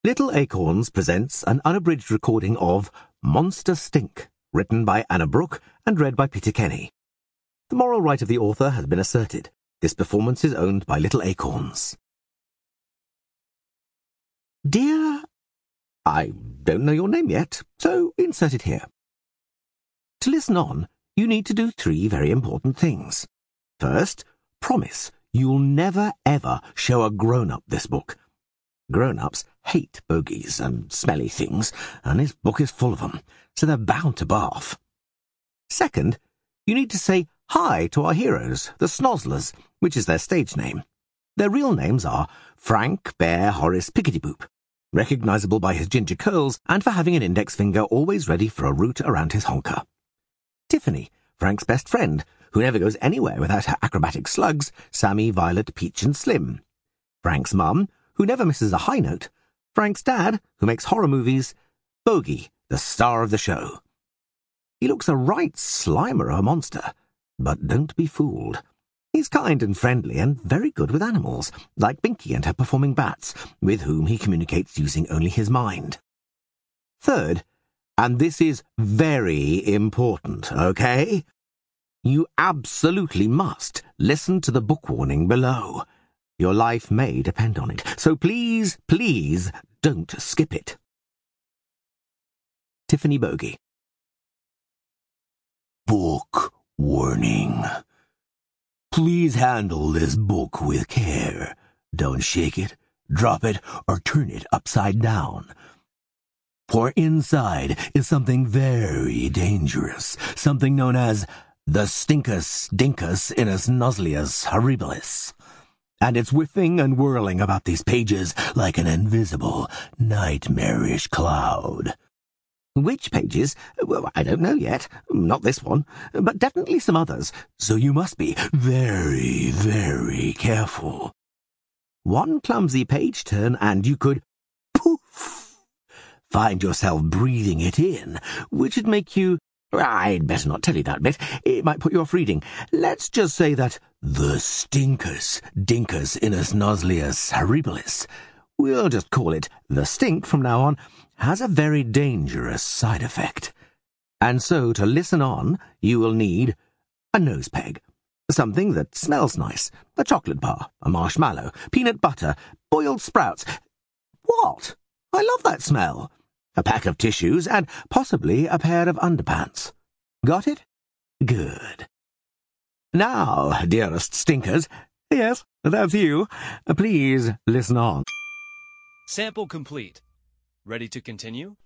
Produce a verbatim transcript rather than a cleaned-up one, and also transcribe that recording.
Little Acorns presents an unabridged recording of Monster Stink, written by Anna Brooke and read by Peter Kenny. The moral right of the author has been asserted. This performance is owned by Little Acorns. Dear... I don't know your name yet, so insert it here. To listen on, you need to do three very important things. First, promise you'll never ever show a grown-up this book. Grown-ups hate bogies and smelly things, and this book is full of them, so they're bound to barf. Second, you need to say hi to our heroes, the Snozzlers, which is their stage name. Their real names are Frank Bear Horace Pickety-Boop, recognisable by his ginger curls and for having an index finger always ready for a root around his honker. Tiffany, Frank's best friend, who never goes anywhere without her acrobatic slugs, Sammy, Violet, Peach and Slim. Frank's mum, who never misses a high note. Frank's dad, who makes horror movies. Bogey, the star of the show. He looks a right slimer of a monster, but don't be fooled. He's kind and friendly and very good with animals, like Binky and her performing bats, with whom he communicates using only his mind. Third, and this is very important, okay? You absolutely must listen to the book warning below. Your life may depend on it, so please, please don't skip it. Tiffany Bogey. Book warning. Please handle this book with care. Don't shake it, drop it, or turn it upside down. For inside is something very dangerous, something known as the Stinkus Dinkus Inus Noslius Horribilis. And it's whiffing and whirling about these pages like an invisible, nightmarish cloud. Which pages? Well, I don't know yet. Not this one, but definitely some others, so you must be very, very careful. One clumsy page turn and you could, poof, find yourself breathing it in, which would make you... I'd better not tell you that bit. It might put you off reading. Let's just say that the Stinkus Dinkus Inus Noslius Horribilis, we'll just call it the stink from now on, has a very dangerous side effect. And so to listen on, you will need a nose peg, something that smells nice, a chocolate bar, a marshmallow, peanut butter, boiled sprouts. What? I love that smell. A pack of tissues, and possibly a pair of underpants. Got it? Good. Now, dearest stinkers, yes, that's you, please listen on. Sample complete. Ready to continue?